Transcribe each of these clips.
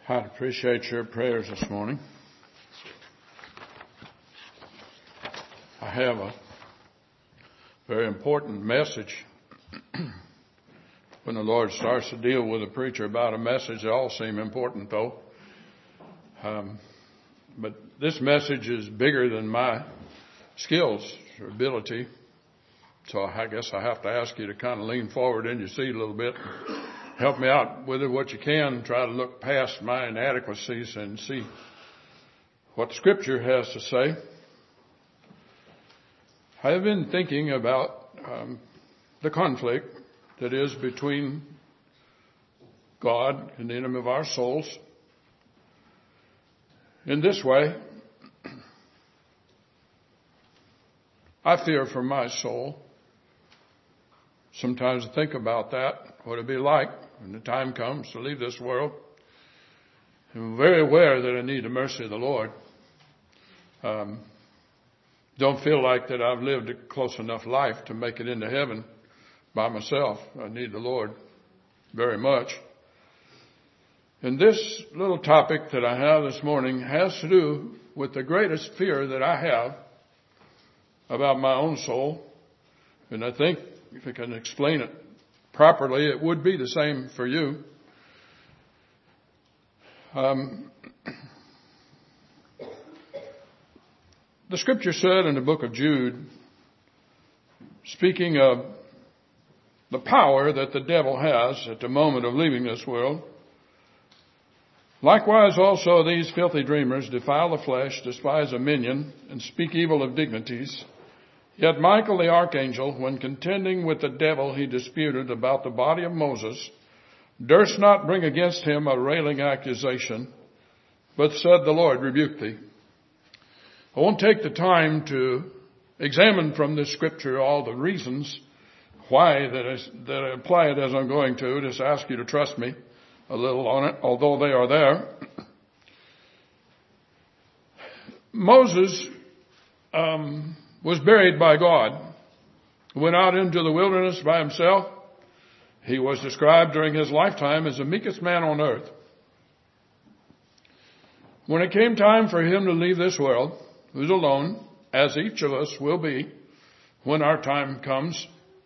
I'd appreciate your prayers this morning. I have a very important message. When the Lord starts to deal with a preacher about a message, they all seem important though. But this message is bigger than my skills or ability. So I guess I have to ask you to kind of lean forward in your seat a little bit. Help me out with it what you can. Try to look past my inadequacies and see what Scripture has to say. I have been thinking about the conflict that is between God and the enemy of our souls. In this way, I fear for my soul. Sometimes I think about that, what it'd be like when the time comes to leave this world. I'm very aware that I need the mercy of the Lord. Don't feel like that I've lived a close enough life to make it into heaven by myself. I need the Lord very much. And this little topic that I have this morning has to do with the greatest fear that I have about my own soul. And I think if I can explain it properly, it would be the same for you. The Scripture said in the book of Jude, speaking of the power that the devil has at the moment of leaving this world, likewise also these filthy dreamers defile the flesh, despise dominion, and speak evil of dignities. Yet Michael the archangel, when contending with the devil he disputed about the body of Moses, durst not bring against him a railing accusation, but said, The Lord rebuke thee. I won't take the time to examine from this Scripture all the reasons why that I apply it as I'm going to. Just ask you to trust me a little on it, although they are there. Moses was buried by God, went out into the wilderness by himself. He was described during his lifetime as the meekest man on earth. When it came time for him to leave this world, he was alone, as each of us will be when our time comes.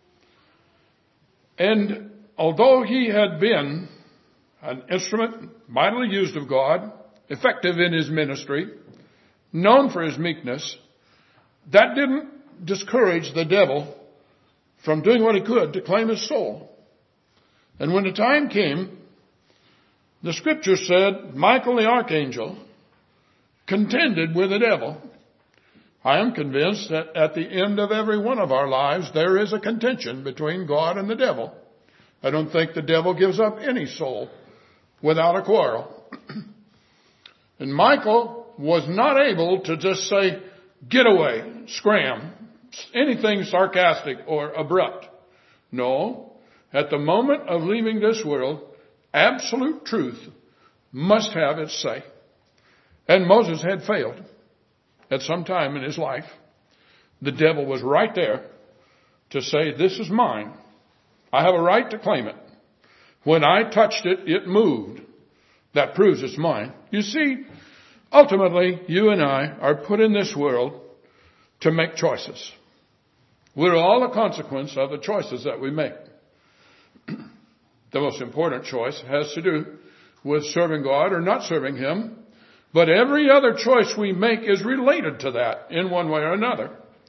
And although he had been an instrument mightily used of God, effective in his ministry, known for his meekness, that didn't discourage the devil from doing what he could to claim his soul. And when the time came, the Scripture said, Michael the archangel contended with the devil. I am convinced that at the end of every one of our lives, there is a contention between God and the devil. I don't think the devil gives up any soul without a quarrel. And Michael was not able to just say, get away, scram, anything sarcastic or abrupt. No, at the moment of leaving this world, absolute truth must have its say. And Moses had failed at some time in his life. The devil was right there to say, this is mine. I have a right to claim it. When I touched it, it moved. That proves it's mine. You see, ultimately, you and I are put in this world to make choices. We're all a consequence of the choices that we make. The most important choice has to do with serving God or not serving Him. But every other choice we make is related to that in one way or another.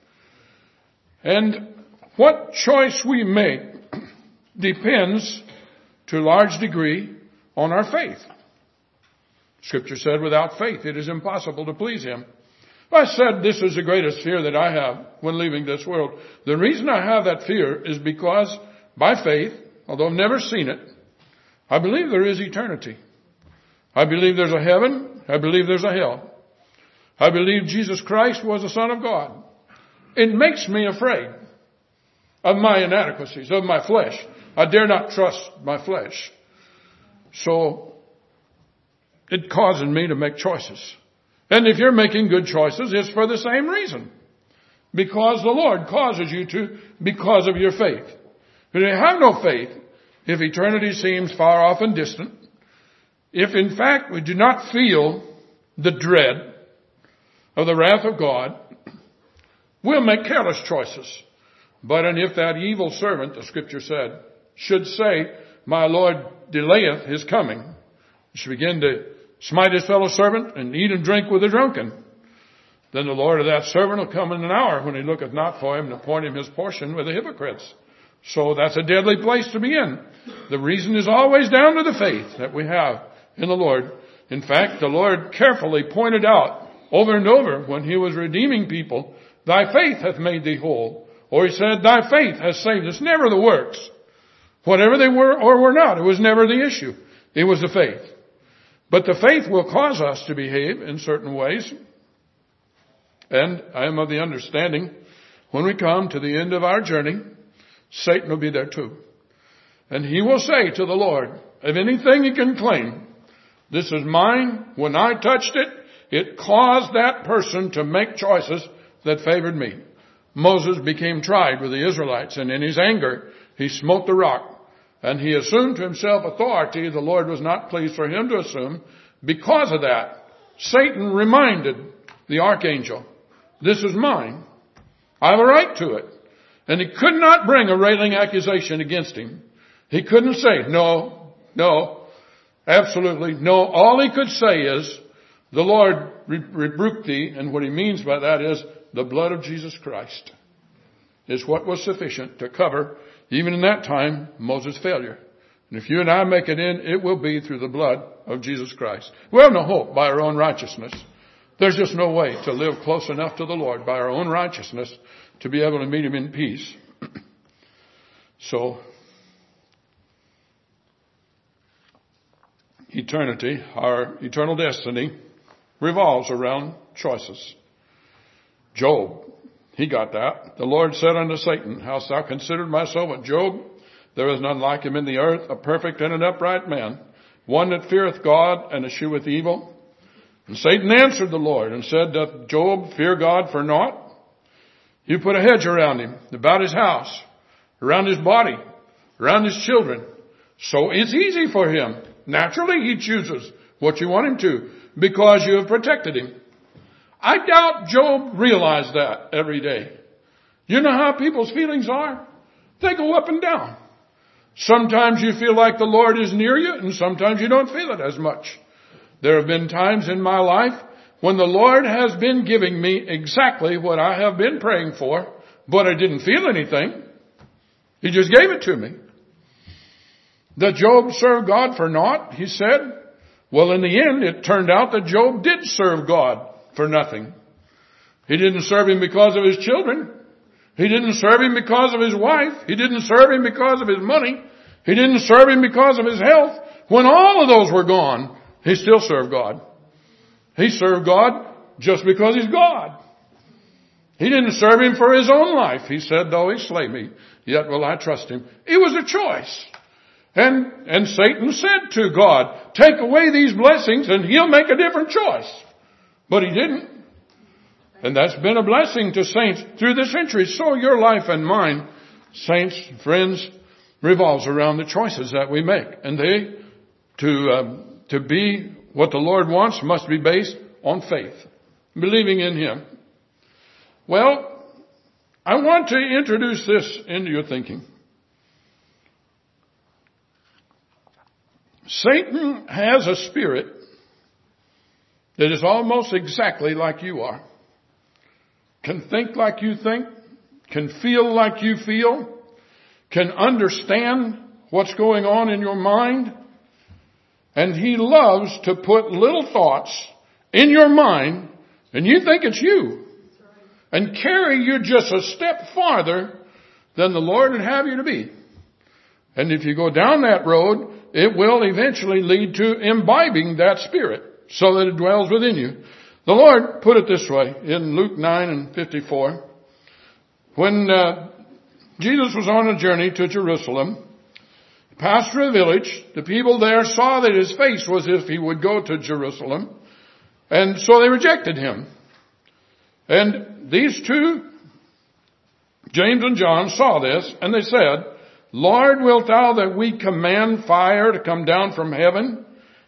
And what choice we make depends to a large degree on our faith. Scripture said, without faith it is impossible to please Him. I said this is the greatest fear that I have when leaving this world. The reason I have that fear is because by faith, although I've never seen it, I believe there is eternity. I believe there's a heaven. I believe there's a hell. I believe Jesus Christ was the Son of God. It makes me afraid of my inadequacies, of my flesh. I dare not trust my flesh. So it causes me to make choices. And if you're making good choices, it's for the same reason. Because the Lord causes you to, because of your faith. If you have no faith, if eternity seems far off and distant, if in fact we do not feel the dread of the wrath of God, we'll make careless choices. But and if that evil servant, the scripture said, should say, my Lord delayeth his coming, he should begin to smite his fellow servant and eat and drink with the drunken, then the Lord of that servant will come in an hour when he looketh not for him to appoint him his portion with the hypocrites. So that's a deadly place to be in. The reason is always down to the faith that we have in the Lord. In fact, the Lord carefully pointed out over and over when he was redeeming people, thy faith hath made thee whole. Or he said, thy faith has saved us. Never the works. Whatever they were or were not, it was never the issue. It was the faith. But the faith will cause us to behave in certain ways. And I am of the understanding, when we come to the end of our journey, Satan will be there too. And he will say to the Lord, of anything he can claim, this is mine. When I touched it, it caused that person to make choices that favored me. Moses became tried with the Israelites, and in his anger, he smote the rock. And he assumed to himself authority the Lord was not pleased for him to assume. Because of that, Satan reminded the archangel, this is mine. I have a right to it. And he could not bring a railing accusation against him. He couldn't say, no, absolutely no. All he could say is, the Lord rebuked thee, and what he means by that is, the blood of Jesus Christ is what was sufficient to cover, even in that time, Moses' failure. And if you and I make it in, it will be through the blood of Jesus Christ. We have no hope by our own righteousness. There's just no way to live close enough to the Lord by our own righteousness to be able to meet him in peace. So, eternity, our eternal destiny, revolves around choices. Job, he got that. The Lord said unto Satan, hast thou considered my servant Job? There is none like him in the earth, a perfect and an upright man, one that feareth God and escheweth evil. And Satan answered the Lord and said, doth Job fear God for naught? You put a hedge around him, about his house, around his body, around his children. So it's easy for him. Naturally, he chooses what you want him to because you have protected him. I doubt Job realized that every day. You know how people's feelings are? They go up and down. Sometimes you feel like the Lord is near you, and sometimes you don't feel it as much. There have been times in my life when the Lord has been giving me exactly what I have been praying for, but I didn't feel anything. He just gave it to me. That Job served God for naught, he said. Well, in the end, it turned out that Job did serve God for nothing. He didn't serve him because of his children. He didn't serve him because of his wife. He didn't serve him because of his money. He didn't serve him because of his health. When all of those were gone, he still served God. He served God just because he's God. He didn't serve him for his own life. He said, though he slay me, yet will I trust him. It was a choice. And Satan said to God, take away these blessings and he'll make a different choice. But he didn't. And that's been a blessing to saints through the centuries. So your life and mine, saints, friends, revolves around the choices that we make. And they, to be what the Lord wants, must be based on faith, believing in him. Well, I want to introduce this into your thinking. Satan has a spirit that is almost exactly like you are. Can think like you think, can feel like you feel, can understand what's going on in your mind. And he loves to put little thoughts in your mind, and you think it's you, and carry you just a step farther than the Lord would have you to be. And if you go down that road, it will eventually lead to imbibing that spirit so that it dwells within you. The Lord put it this way in Luke 9:54. When Jesus was on a journey to Jerusalem, he passed through a village. The people there saw that his face was as if he would go to Jerusalem, and so they rejected him. And these two, James and John, saw this, and they said, Lord, wilt thou that we command fire to come down from heaven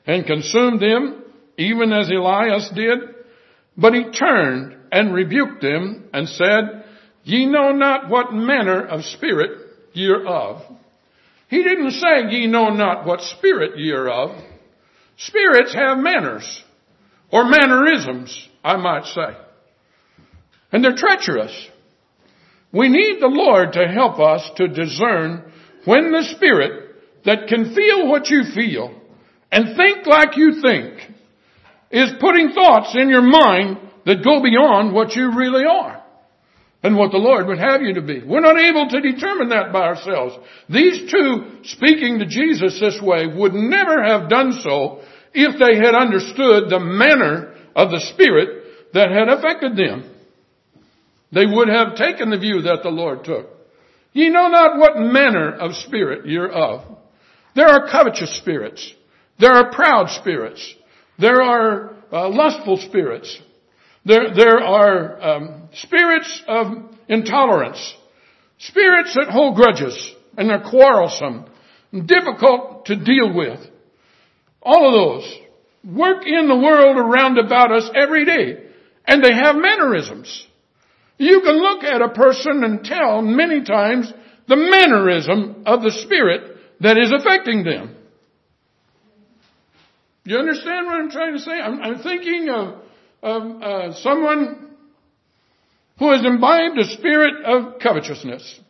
and consumed them, even as Elias did. But he turned and rebuked them and said, Ye know not what manner of spirit ye are of. He didn't say, Ye know not what spirit ye are of. Spirits have manners, or mannerisms, I might say. And they're treacherous. We need the Lord to help us to discern when the spirit that can feel what you feel and think like you think is putting thoughts in your mind that go beyond what you really are and what the Lord would have you to be. We're not able to determine that by ourselves. These two, speaking to Jesus this way, would never have done so if they had understood the manner of the spirit that had affected them. They would have taken the view that the Lord took. Ye know not what manner of spirit you're of. There are covetous spirits. There are proud spirits. There are lustful spirits. There are spirits of intolerance. Spirits that hold grudges and are quarrelsome and difficult to deal with. All of those work in the world around about us every day. And they have mannerisms. You can look at a person and tell many times the mannerism of the spirit that is affecting them. You understand what I'm trying to say? I'm thinking of someone who has imbibed a spirit of covetousness.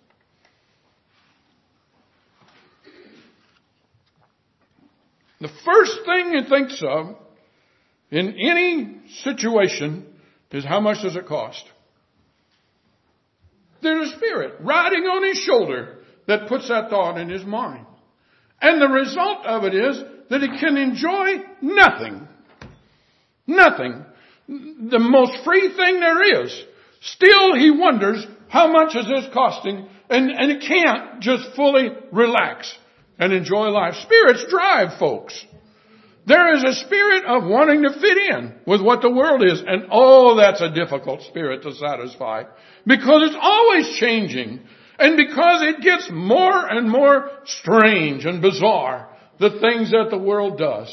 The first thing he thinks of in any situation is how much does it cost? There's a spirit riding on his shoulder that puts that thought in his mind. And the result of it is that he can enjoy nothing. Nothing. The most free thing there is. Still he wonders how much is this costing, and he can't just fully relax and enjoy life. Spirits drive folks. There is a spirit of wanting to fit in with what the world is. And that's a difficult spirit to satisfy. Because it's always changing. And because it gets more and more strange and bizarre, the things that the world does.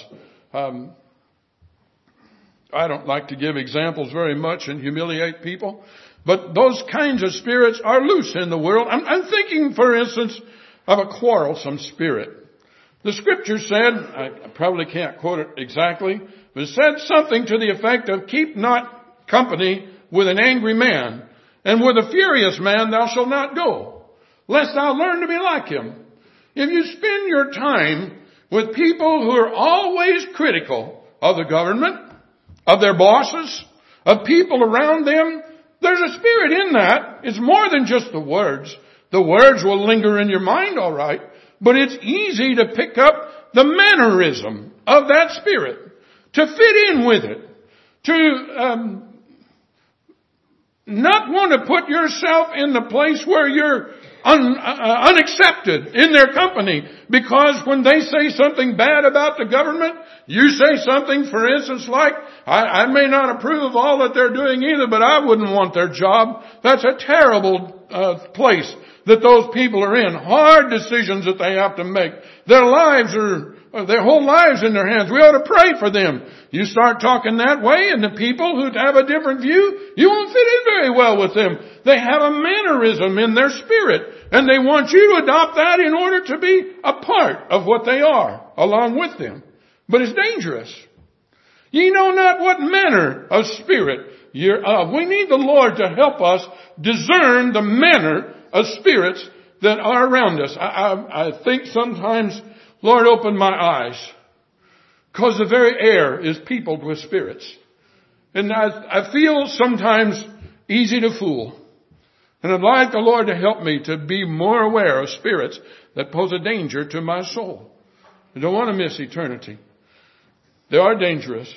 I don't like to give examples very much and humiliate people. But those kinds of spirits are loose in the world. I'm thinking, for instance, of a quarrelsome spirit. The scripture said, I probably can't quote it exactly, but it said something to the effect of, keep not company with an angry man, and with a furious man thou shalt not go, lest thou learn to be like him. If you spend your time with people who are always critical of the government, of their bosses, of people around them, there's a spirit in that. It's more than just the words. The words will linger in your mind, all right. But it's easy to pick up the mannerism of that spirit, to fit in with it, to not want to put yourself in the place where you're unaccepted in their company. Because when they say something bad about the government, you say something, for instance, like, I may not approve of all that they're doing either, but I wouldn't want their job. That's a terrible place that those people are in. Hard decisions that they have to make. Their whole lives in their hands. We ought to pray for them. You start talking that way, and the people who have a different view, you won't fit in very well with them. They have a mannerism in their spirit, and they want you to adopt that in order to be a part of what they are, along with them. But it's dangerous. Ye know not what manner of spirit you're of. We need the Lord to help us discern the manner of spirits that are around us. I think sometimes, Lord, open my eyes, because the very air is peopled with spirits. And I feel sometimes easy to fool. And I'd like the Lord to help me to be more aware of spirits that pose a danger to my soul. I don't want to miss eternity. They are dangerous.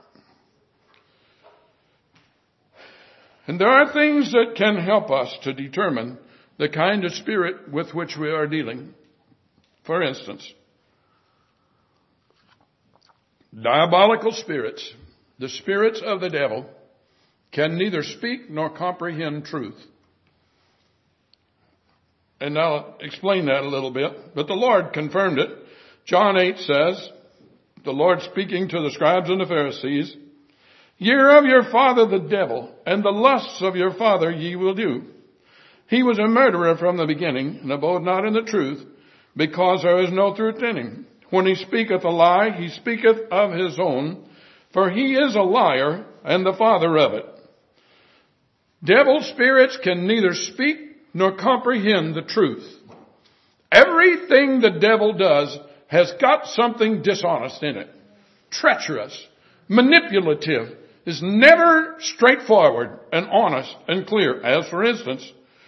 And there are things that can help us to determine the kind of spirit with which we are dealing. For instance, diabolical spirits, the spirits of the devil, can neither speak nor comprehend truth. And I'll explain that a little bit, but the Lord confirmed it. John 8 says, the Lord speaking to the scribes and the Pharisees, ye are of your father the devil, and the lusts of your father ye will do. He was a murderer from the beginning, and abode not in the truth, because there is no truth in him. When he speaketh a lie, he speaketh of his own, for he is a liar and the father of it. Devil spirits can neither speak nor comprehend the truth. Everything the devil does has got something dishonest in it. Treacherous, manipulative, is never straightforward and honest and clear. As for instance,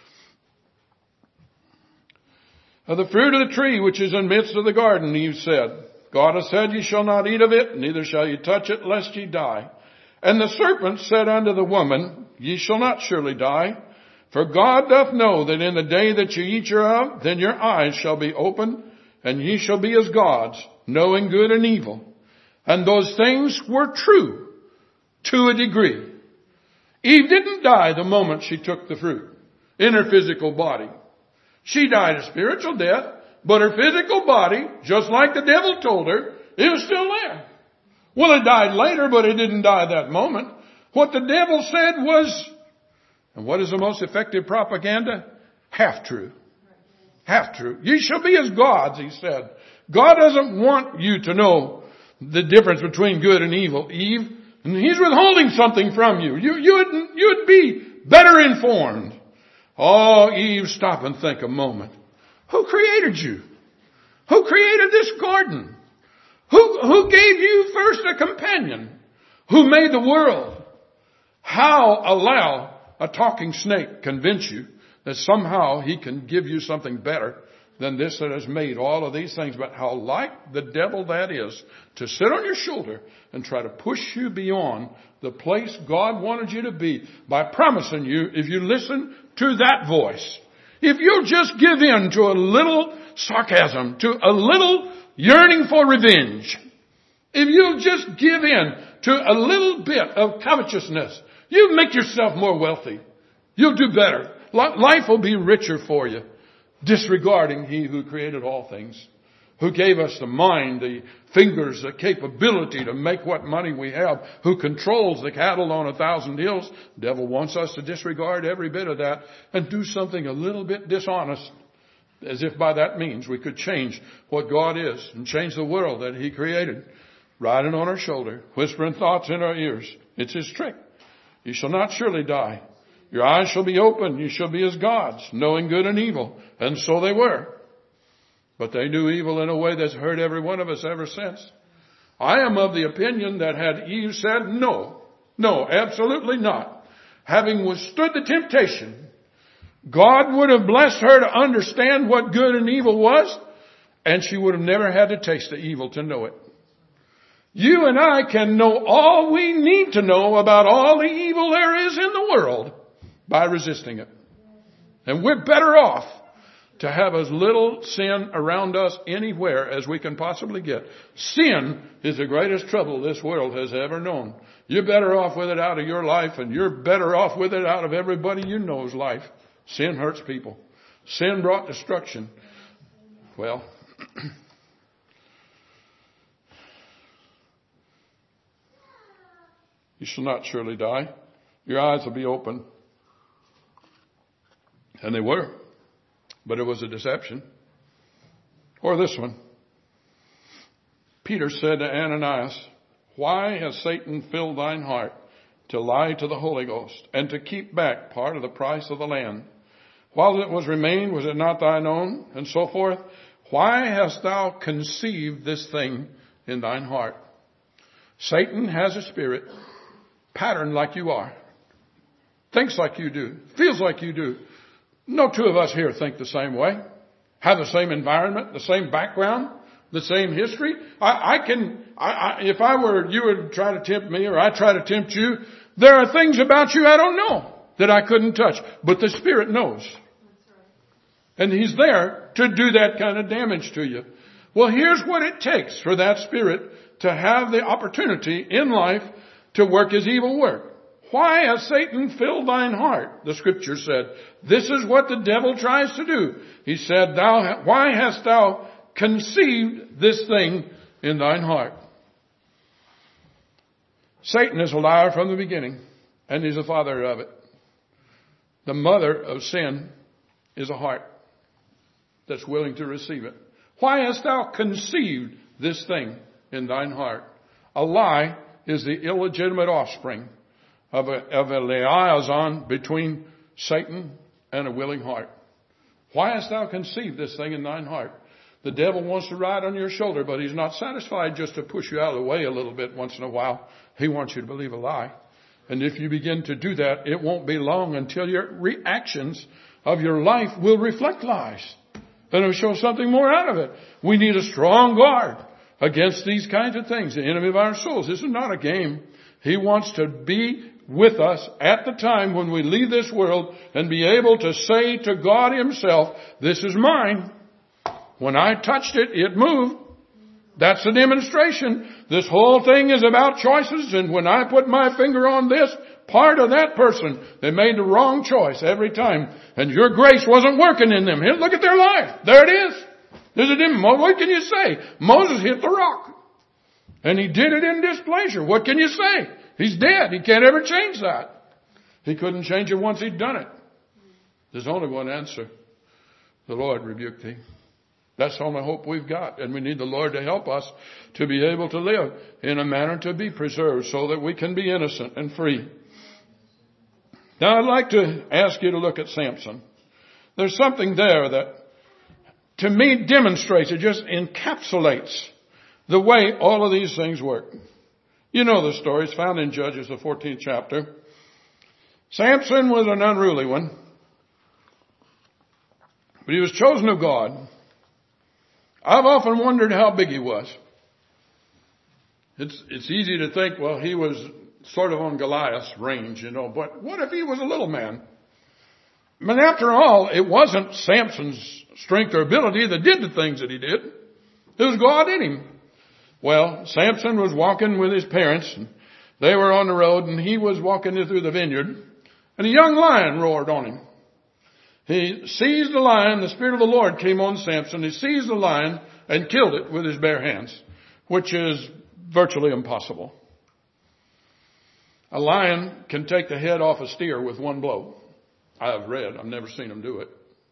of the fruit of the tree which is in the midst of the garden, Eve said, God hath said, ye shall not eat of it, neither shall ye touch it, lest ye die. And the serpent said unto the woman, ye shall not surely die. For God doth know that in the day that ye eat thereof, then your eyes shall be opened, and ye shall be as gods, knowing good and evil. And those things were true to a degree. Eve didn't die the moment she took the fruit in her physical body. She died a spiritual death, but her physical body, just like the devil told her, it was still there. Well, it died later, but it didn't die that moment. What the devil said was, and what is the most effective propaganda? Half-true. Half-true. Ye shall be as gods, he said. God doesn't want you to know the difference between good and evil, Eve. And he's withholding something from you. You'd be better informed. Oh, Eve, stop and think a moment. Who created you? Who created this garden? Who gave you first a companion? Who made the world? How allow a talking snake convince you that somehow he can give you something better than this that has made all of these things? But how like the devil that is to sit on your shoulder and try to push you beyond the place God wanted you to be by promising you, if you listen to that voice, if you'll just give in to a little sarcasm, to a little yearning for revenge, if you'll just give in to a little bit of covetousness, you'll make yourself more wealthy. You'll do better. Life will be richer for you. Disregarding He who created all things, who gave us the mind, the fingers, the capability to make what money we have, who controls the cattle on 1,000 hills. The devil wants us to disregard every bit of that and do something a little bit dishonest, as if by that means we could change what God is and change the world that He created. Riding on our shoulder, whispering thoughts in our ears. It's his trick. You shall not surely die. Your eyes shall be open. You shall be as gods, knowing good and evil. And so they were. But they knew evil in a way that's hurt every one of us ever since. I am of the opinion that had Eve said no, absolutely not, having withstood the temptation, God would have blessed her to understand what good and evil was, and she would have never had to taste the evil to know it. You and I can know all we need to know about all the evil there is in the world by resisting it. And we're better off to have as little sin around us anywhere as we can possibly get. Sin is the greatest trouble this world has ever known. You're better off with it out of your life, and you're better off with it out of everybody you know's life. Sin hurts people. Sin brought destruction. Well, you shall not surely die. Your eyes will be open. And they were. But it was a deception. Or this one. Peter said to Ananias, why has Satan filled thine heart to lie to the Holy Ghost and to keep back part of the price of the land? While it was remained, was it not thine own? And so forth. Why hast thou conceived this thing in thine heart? Satan has a spirit, patterned like you are, thinks like you do, feels like you do. No two of us here think the same way, have the same environment, the same background, the same history. If I were, you would try to tempt me, or I try to tempt you. There are things about you I don't know that I couldn't touch, but the Spirit knows. And He's there to do that kind of damage to you. Well, here's what it takes for that Spirit to have the opportunity in life to work his evil work. Why has Satan filled thine heart? The scripture said. This is what the devil tries to do. He said, why hast thou conceived this thing in thine heart? Satan is a liar from the beginning, and he's the father of it. The mother of sin is a heart that's willing to receive it. Why hast thou conceived this thing in thine heart? A lie is the illegitimate offspring of a liaison between Satan and a willing heart. Why hast thou conceived this thing in thine heart? The devil wants to ride on your shoulder, but he's not satisfied just to push you out of the way a little bit once in a while. He wants you to believe a lie. And if you begin to do that, it won't be long until your reactions of your life will reflect lies. And it'll show something more out of it. We need a strong guard against these kinds of things. The enemy of our souls. This is not a game. He wants to be with us at the time when we leave this world and be able to say to God himself, this is mine. When I touched it, it moved. That's the demonstration. This whole thing is about choices, and when I put my finger on this part of that person, they made the wrong choice every time, and your grace wasn't working in them. Here, look at their life. There it is. There's a demon. What can you say? Moses hit the rock, and he did it in displeasure. What can you say? He's dead. He can't ever change that. He couldn't change it once he'd done it. There's only one answer. The Lord rebuked thee. That's the only hope we've got. And we need the Lord to help us to be able to live in a manner to be preserved so that we can be innocent and free. Now I'd like to ask you to look at Samson. There's something there that to me demonstrates, it just encapsulates the way all of these things work. You know the story. It's found in Judges, the 14th chapter. Samson was an unruly one, but he was chosen of God. I've often wondered how big he was. It's easy to think, well, he was sort of on Goliath's range, but what if he was a little man? But after all, it wasn't Samson's strength or ability that did the things that he did. It was God in him. Well, Samson was walking with his parents, and they were on the road, and he was walking through the vineyard, and a young lion roared on him. He seized the lion. The Spirit of the Lord came on Samson. He seized the lion and killed it with his bare hands, which is virtually impossible. A lion can take the head off a steer with one blow. I've never seen him do it.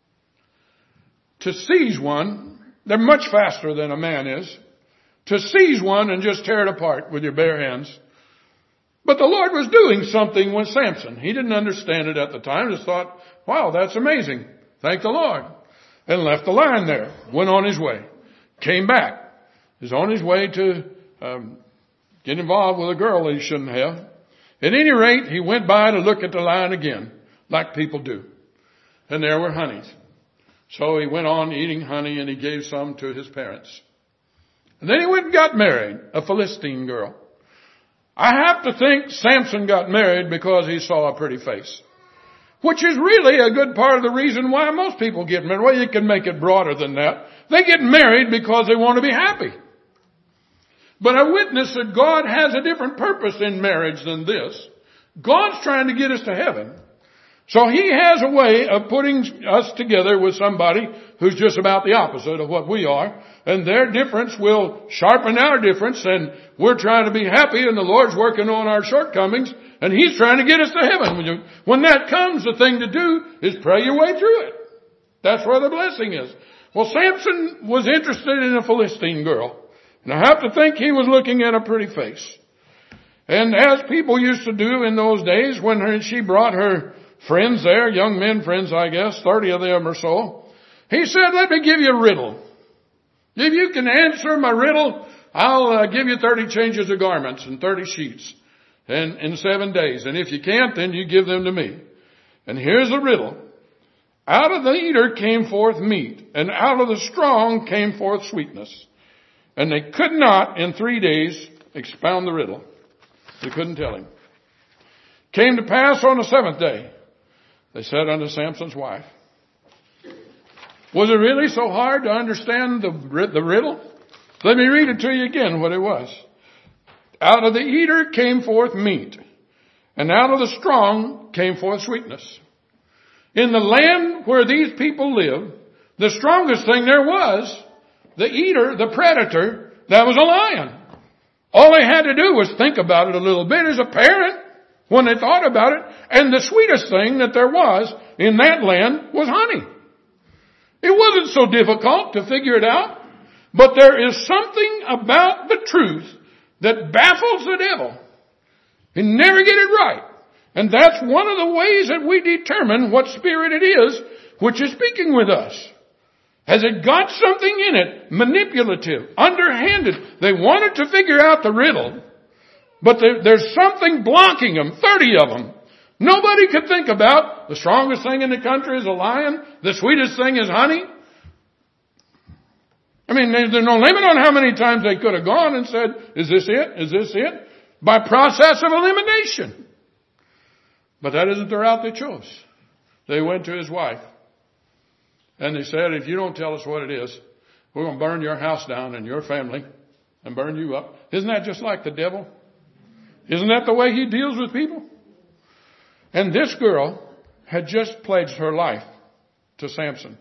To seize one, they're much faster than a man is. To seize one and just tear it apart with your bare hands. But the Lord was doing something with Samson. He didn't understand it at the time. Just thought, wow, that's amazing. Thank the Lord. And left the lion there. Went on his way. Came back. He's on his way to get involved with a girl that he shouldn't have. At any rate, he went by to look at the lion again, like people do. And there were honeys. So he went on eating honey, and he gave some to his parents. And then he went and got married, a Philistine girl. I have to think Samson got married because he saw a pretty face. Which is really a good part of the reason why most people get married. Well, you can make it broader than that. They get married because they want to be happy. But I witness that God has a different purpose in marriage than this. God's trying to get us to heaven. So He has a way of putting us together with somebody who's just about the opposite of what we are. And their difference will sharpen our difference, and we're trying to be happy, and the Lord's working on our shortcomings, and He's trying to get us to heaven. When that comes, the thing to do is pray your way through it. That's where the blessing is. Well, Samson was interested in a Philistine girl, and I have to think he was looking at a pretty face. And as people used to do in those days, when she brought her friends there, young men friends, I guess, 30 of them or so, he said, let me give you a riddle. If you can answer my riddle, I'll give you 30 changes of garments and 30 sheets and in 7 days. And if you can't, then you give them to me. And here's the riddle. Out of the eater came forth meat, and out of the strong came forth sweetness. And they could not in 3 days expound the riddle. They couldn't tell him. Came to pass on the 7th day, they said unto Samson's wife, was it really so hard to understand the riddle? Let me read it to you again what it was. Out of the eater came forth meat, and out of the strong came forth sweetness. In the land where these people live, the strongest thing there was, the eater, the predator, that was a lion. All they had to do was think about it a little bit as a parent when they thought about it. And the sweetest thing that there was in that land was honey. It wasn't so difficult to figure it out. But there is something about the truth that baffles the devil. He never get it right. And that's one of the ways that we determine what spirit it is which is speaking with us. Has it got something in it, manipulative, underhanded? They wanted to figure out the riddle, but there's something blocking them, 30 of them. Nobody could think about the strongest thing in the country is a lion, the sweetest thing is honey. I mean, there's no limit on how many times they could have gone and said, is this it? Is this it? By process of elimination. But that isn't the route they chose. They went to his wife. And they said, if you don't tell us what it is, we're going to burn your house down and your family and burn you up. Isn't that just like the devil? Isn't that the way he deals with people? And this girl had just pledged her life to Samson.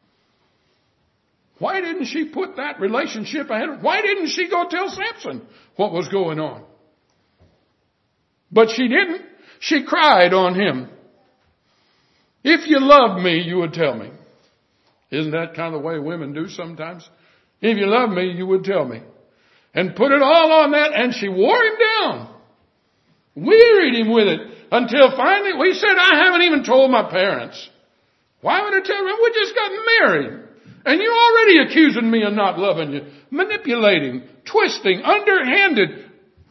Why didn't she put that relationship ahead? Why didn't she go tell Samson what was going on? But she didn't. She cried on him. If you loved me, you would tell me. Isn't that kind of the way women do sometimes? If you love me, you would tell me. And put it all on that, and she wore him down. Wearied him with it. Until finally, we said, I haven't even told my parents. Why would I tell them? We just got married. And you're already accusing me of not loving you. Manipulating, twisting, underhanded.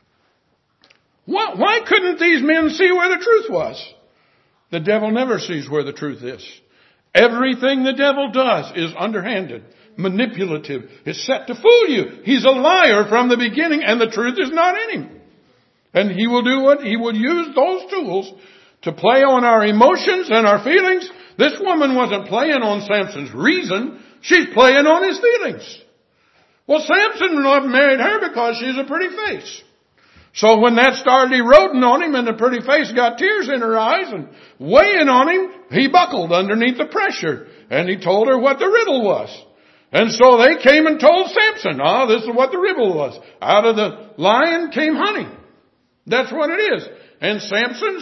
Why couldn't these men see where the truth was? The devil never sees where the truth is. Everything the devil does is underhanded, manipulative. It's set to fool you. He's a liar from the beginning, and the truth is not in him. And he will do what? He will use those tools to play on our emotions and our feelings. This woman wasn't playing on Samson's reason. She's playing on his feelings. Well, Samson married her because she's a pretty face. So when that started eroding on him and the pretty face got tears in her eyes and weighing on him, he buckled underneath the pressure. And he told her what the riddle was. And so they came and told Samson, this is what the riddle was. Out of the lion came honey. That's what it is. And Samson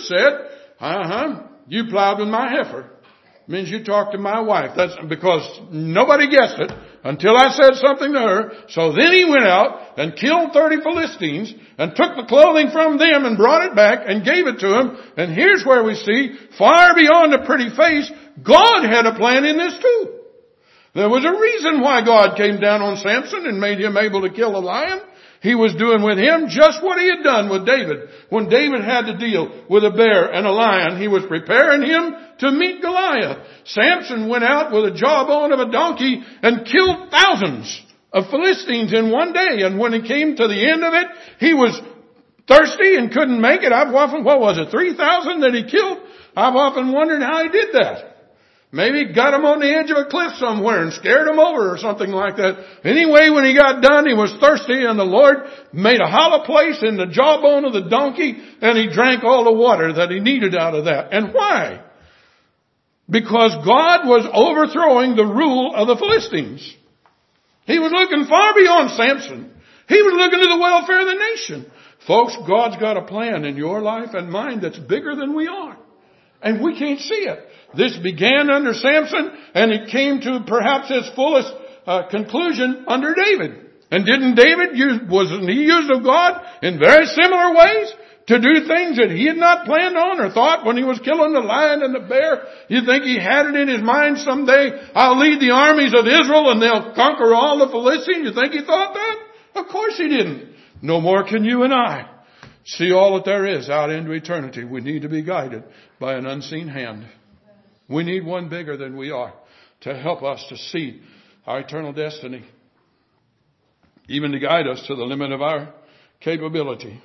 said, you plowed with my heifer. Means you talked to my wife. That's because nobody guessed it until I said something to her. So then he went out and killed 30 Philistines and took the clothing from them and brought it back and gave it to them. And here's where we see, far beyond the pretty face, God had a plan in this too. There was a reason why God came down on Samson and made him able to kill a lion. He was doing with him just what he had done with David. When David had to deal with a bear and a lion, he was preparing him to meet Goliath. Samson went out with a jawbone of a donkey and killed thousands of Philistines in one day. And when he came to the end of it, he was thirsty and couldn't make it. 3,000 that he killed? I've often wondered how he did that. Maybe got him on the edge of a cliff somewhere and scared him over or something like that. Anyway, when he got done, he was thirsty and the Lord made a hollow place in the jawbone of the donkey and he drank all the water that he needed out of that. And why? Because God was overthrowing the rule of the Philistines. He was looking far beyond Samson. He was looking to the welfare of the nation. Folks, God's got a plan in your life and mine that's bigger than we are. And we can't see it. This began under Samson, and it came to perhaps its fullest conclusion under David. And wasn't he used of God in very similar ways to do things that he had not planned on or thought when he was killing the lion and the bear? You think he had it in his mind someday, I'll lead the armies of Israel and they'll conquer all the Philistines? You think he thought that? Of course he didn't. No more can you and I see all that there is out into eternity. We need to be guided by an unseen hand. We need one bigger than we are to help us to see our eternal destiny, even to guide us to the limit of our capability.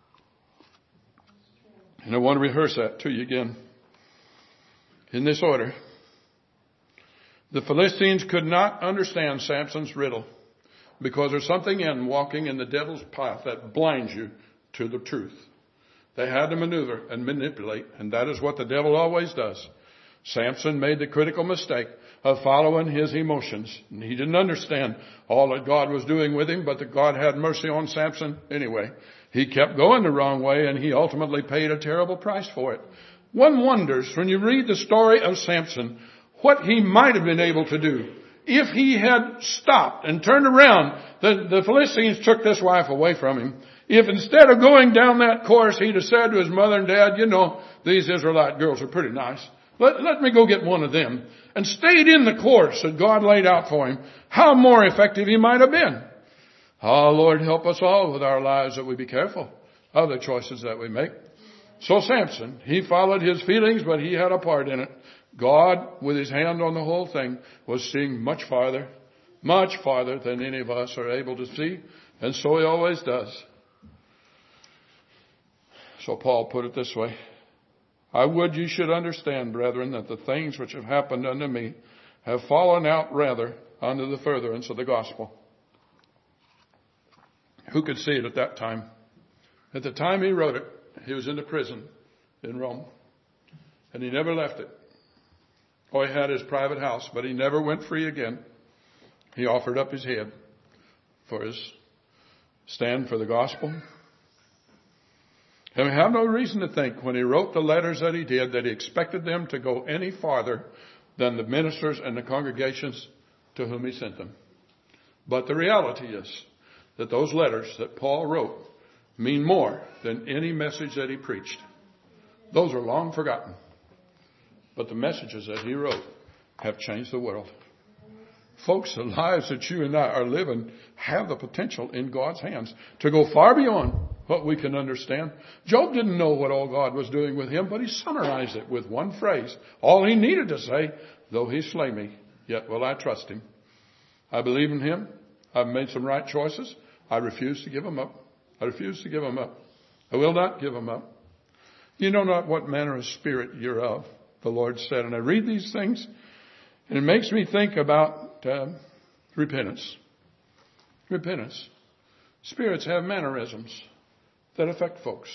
And I want to rehearse that to you again in this order. The Philistines could not understand Samson's riddle because there's something in walking in the devil's path that blinds you to the truth. They had to maneuver and manipulate, and that is what the devil always does. Samson made the critical mistake of following his emotions. And he didn't understand all that God was doing with him, but that God had mercy on Samson anyway. He kept going the wrong way, and he ultimately paid a terrible price for it. One wonders, when you read the story of Samson, what he might have been able to do. If he had stopped and turned around, the Philistines took this wife away from him. If instead of going down that course, he'd have said to his mother and dad, you know, these Israelite girls are pretty nice. Let me go get one of them. And stayed in the course that God laid out for him, how more effective he might have been. Oh, Lord, help us all with our lives that we be careful of the choices that we make. So Samson, he followed his feelings, but he had a part in it. God, with his hand on the whole thing, was seeing much farther than any of us are able to see. And so he always does. So Paul put it this way. I would you should understand, brethren, that the things which have happened unto me have fallen out rather unto the furtherance of the gospel. Who could see it at that time? At the time he wrote it, he was in the prison in Rome. And he never left it. Oh, he had his private house, but he never went free again. He offered up his head for his stand for the gospel. And we have no reason to think when he wrote the letters that he did that he expected them to go any farther than the ministers and the congregations to whom he sent them. But the reality is that those letters that Paul wrote mean more than any message that he preached. Those are long forgotten. But the messages that he wrote have changed the world. Folks, the lives that you and I are living have the potential in God's hands to go far beyond what we can understand. Job didn't know what all God was doing with him, but he summarized it with one phrase. All he needed to say, though he slay me, yet will I trust him. I believe in him. I've made some right choices. I refuse to give them up. I refuse to give them up. I will not give them up. You know not what manner of spirit you're of, the Lord said. And I read these things, and it makes me think about repentance. Repentance. Spirits have mannerisms that affect folks.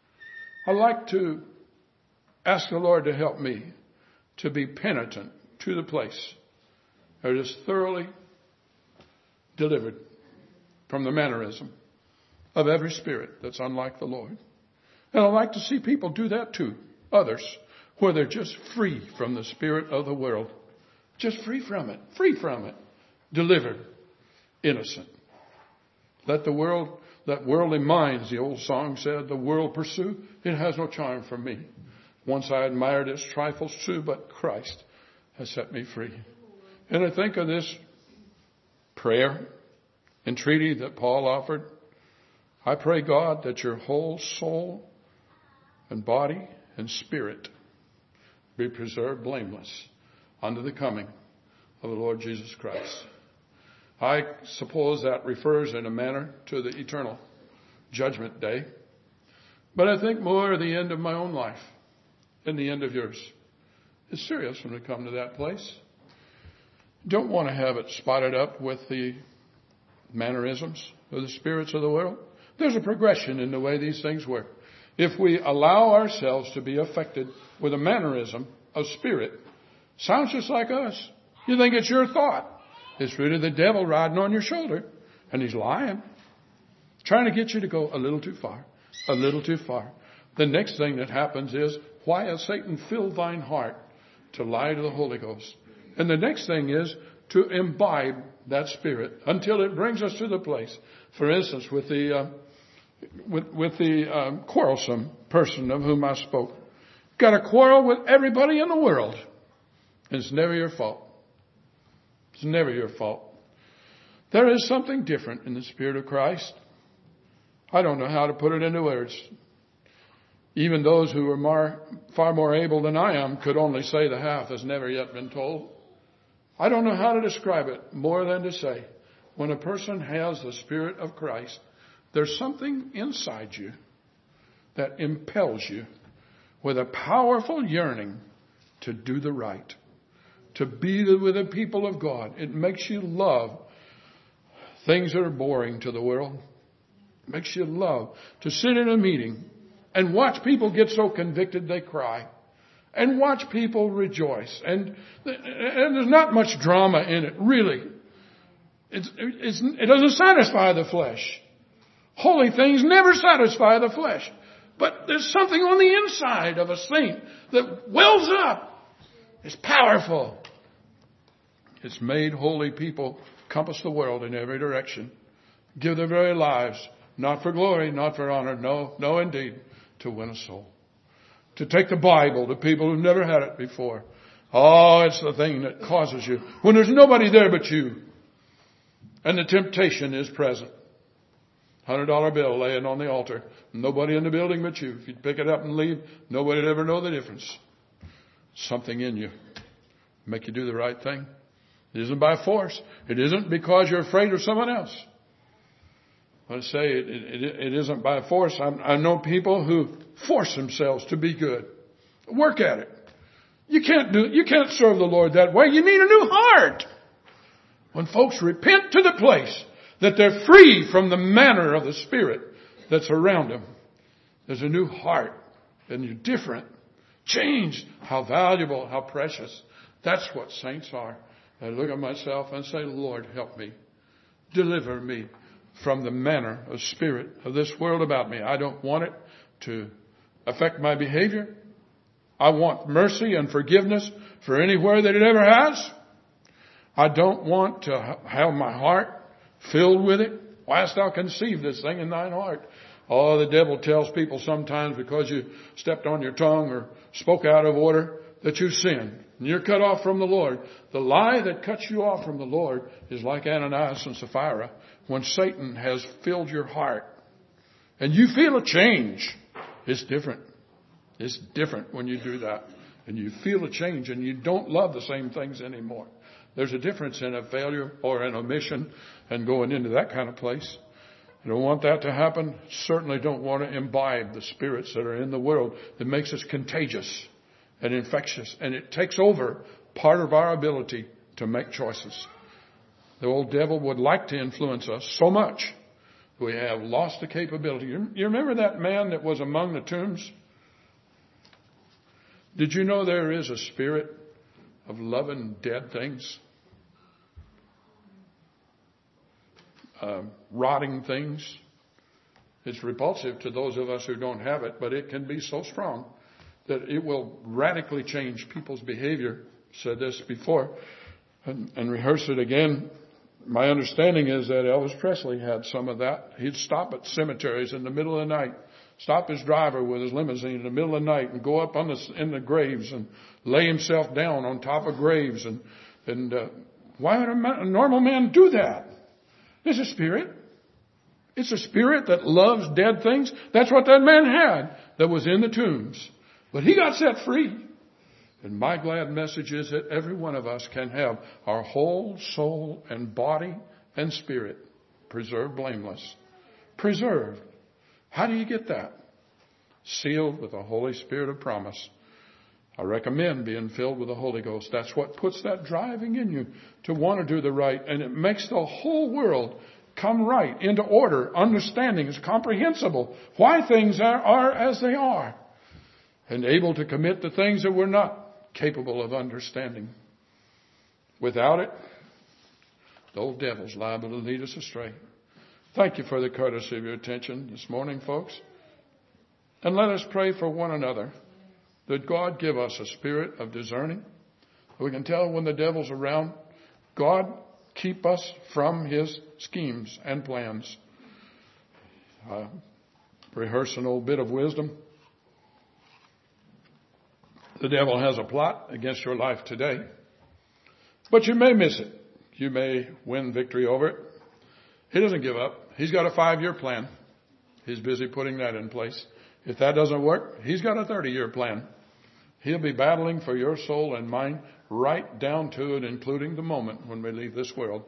I like to ask the Lord to help me to be penitent to the place that is thoroughly delivered from the mannerism of every spirit that's unlike the Lord. And I like to see people do that to others, where they're just free from the spirit of the world. Just free from it, delivered, innocent. Let worldly minds, the old song said, the world pursue. It has no charm for me. Once I admired its trifles too, but Christ has set me free. And I think of this prayer, entreaty that Paul offered. I pray, God, that your whole soul and body and spirit be preserved blameless unto the coming of the Lord Jesus Christ. I suppose that refers in a manner to the eternal judgment day. But I think more of the end of my own life than the end of yours. It's serious when we come to that place. Don't want to have it spotted up with the mannerisms of the spirits of the world. There's a progression in the way these things work. If we allow ourselves to be affected with a mannerism of spirit, sounds just like us. You think it's your thought. It's really the devil riding on your shoulder. And he's lying. Trying to get you to go a little too far. A little too far. The next thing that happens is, why has Satan filled thine heart to lie to the Holy Ghost? And the next thing is to imbibe that spirit until it brings us to the place. For instance, with the quarrelsome person of whom I spoke. Got a quarrel with everybody in the world. And it's never your fault. It's never your fault. There is something different in the Spirit of Christ. I don't know how to put it into words. Even those who are far more able than I am could only say the half has never yet been told. I don't know how to describe it more than to say, when a person has the Spirit of Christ, there's something inside you that impels you with a powerful yearning to do the right, to be with the people of God. It makes you love things that are boring to the world. It makes you love to sit in a meeting and watch people get so convicted they cry and watch people rejoice. And there's not much drama in it, really. It doesn't satisfy the flesh. Holy things never satisfy the flesh. But there's something on the inside of a saint that wells up. It's powerful. It's made holy people compass the world in every direction. Give their very lives, not for glory, not for honor, no indeed, to win a soul. To take the Bible to people who've never had it before. Oh, it's the thing that causes you. When there's nobody there but you. And the temptation is present. $100 bill laying on the altar. Nobody in the building but you. If you'd pick it up and leave, nobody'd ever know the difference. Something in you. Make you do the right thing. It isn't by force. It isn't because you're afraid of someone else. I say it isn't by force. I know people who force themselves to be good. Work at it. You can't serve the Lord that way. You need a new heart. When folks repent to the place that they're free from the manner of the Spirit that's around them, there's a new heart and you're different. Changed. How valuable, how precious. That's what saints are. I look at myself and say, Lord, help me. Deliver me from the manner of spirit of this world about me. I don't want it to affect my behavior. I want mercy and forgiveness for anywhere that it ever has. I don't want to have my heart filled with it. Why hast thou conceived this thing in thine heart? Oh, the devil tells people sometimes because you stepped on your tongue or spoke out of order that you sinned. And you're cut off from the Lord. The lie that cuts you off from the Lord is like Ananias and Sapphira. When Satan has filled your heart and you feel a change, it's different. It's different when you do that. And you feel a change and you don't love the same things anymore. There's a difference in a failure or an omission and going into that kind of place. I don't want that to happen. Certainly don't want to imbibe the spirits that are in the world that makes us contagious and infectious. And it takes over part of our ability to make choices. The old devil would like to influence us so much. We have lost the capability. You remember that man that was among the tombs? Did you know there is a spirit of loving dead things? Rotting things. It's repulsive to those of us who don't have it, but it can be so strong that it will radically change people's behavior. Said this before and rehearse it again. My understanding is that Elvis Presley had some of that. He'd stop at cemeteries in the middle of the night, stop his driver with his limousine in the middle of the night and go up in the graves and lay himself down on top of graves. And why would a normal man do that? It's a spirit. It's a spirit that loves dead things. That's what that man had that was in the tombs. But he got set free. And my glad message is that every one of us can have our whole soul and body and spirit preserved blameless. Preserved. How do you get that? Sealed with the Holy Spirit of promise. I recommend being filled with the Holy Ghost. That's what puts that driving in you to want to do the right. And it makes the whole world come right into order. Understanding is comprehensible. Why things are as they are. And able to commit the things that we're not capable of understanding. Without it, the old devil's liable to lead us astray. Thank you for the courtesy of your attention this morning, folks. And let us pray for one another that God give us a spirit of discerning. We can tell when the devil's around. God, keep us from his schemes and plans. Rehearse an old bit of wisdom. The devil has a plot against your life today, but you may miss it. You may win victory over it. He doesn't give up. He's got a 5-year plan. He's busy putting that in place. If that doesn't work, he's got a 30-year plan. He'll be battling for your soul and mine right down to and including the moment when we leave this world.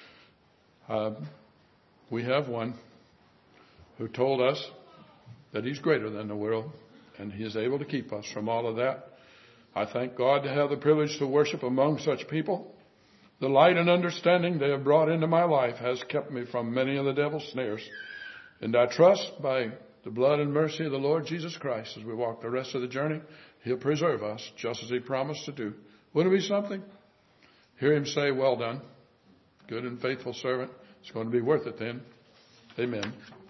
We have one who told us that he's greater than the world, and he is able to keep us from all of that. I thank God to have the privilege to worship among such people. The light and understanding they have brought into my life has kept me from many of the devil's snares. And I trust by the blood and mercy of the Lord Jesus Christ as we walk the rest of the journey, He'll preserve us just as He promised to do. Wouldn't it be something? Hear Him say, well done, good and faithful servant. It's going to be worth it then. Amen.